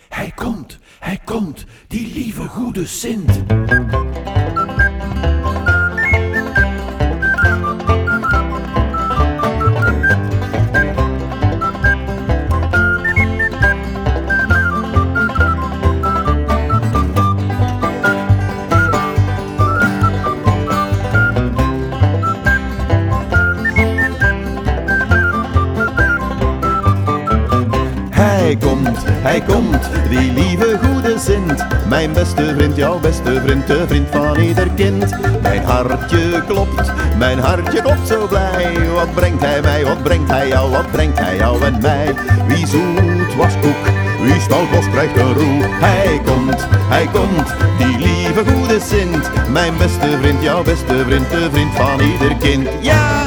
hij komt, die lieve goede Sint. Hij komt, die lieve goede Sint. Mijn beste vriend, jouw beste vriend, de vriend van ieder kind. Mijn hartje klopt zo blij. Wat brengt hij mij, wat brengt hij jou, wat brengt hij jou en mij? Wie zoet was koek, wie stout was krijgt een roe. Hij komt, die lieve goede Sint. Mijn beste vriend, jouw beste vriend, de vriend van ieder kind. Ja!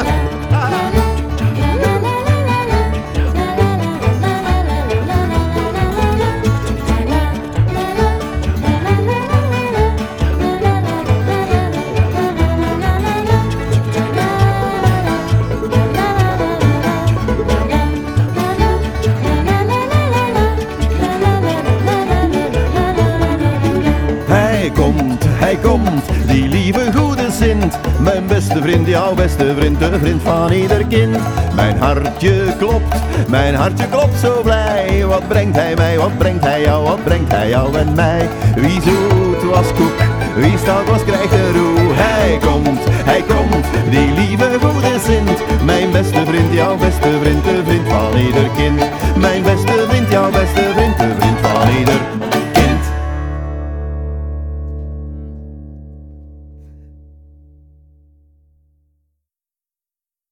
Hij komt, die lieve goede Sint. Mijn beste vriend, jouw beste vriend, de vriend van ieder kind. Mijn hartje klopt zo blij. Wat brengt hij mij, wat brengt hij jou, wat brengt hij jou en mij? Wie zoet was koek, wie stout was krijgt een roe. Hij komt, die lieve goede Sint. Mijn beste vriend, jouw beste vriend, de vriend van ieder kind. Mijn beste vriend, jouw beste